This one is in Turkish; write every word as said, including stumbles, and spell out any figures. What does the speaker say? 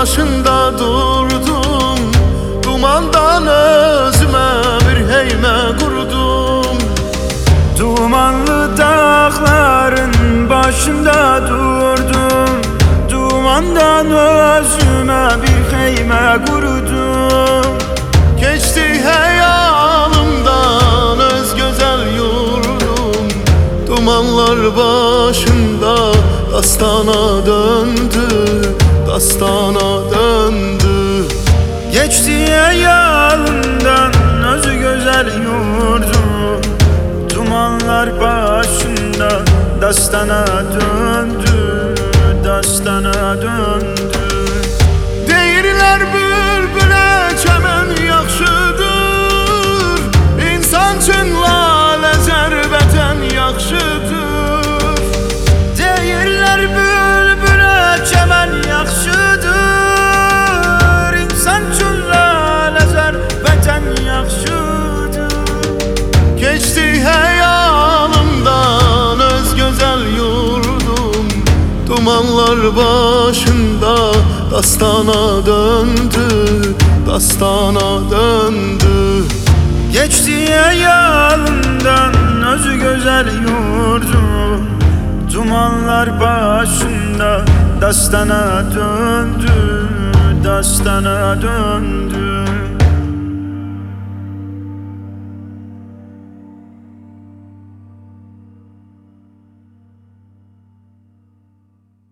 başında durdum, dumandan özüme bir heyme kurdum. Dumanlı dağların başında durdum, dumandan özüme bir heyme kurdum. Geçti hayalımdan öz güzel yurdum, dumanlar başında dastana döndü, dastana döndü. Geçti hayalımdan öz güzel yurdum, dumanlar başında dastana döndü, dastana döndü. Deyirlər bülbülə çəmən yaxşıdır, İnsan üçün lalə zərbətən yaxşıdır. Deyirlər bülbülə çəmən yaxşıdır, İnsan üçün lalə zərbətən yaxşıdır. Keçdi həyalımdan öz gözəl yurdum, dumanlar başında dastana döndü, dastana döndü. Geçti hayalımdan öz güzel yurdum, dumanlar başında dastana döndü, dastana döndü.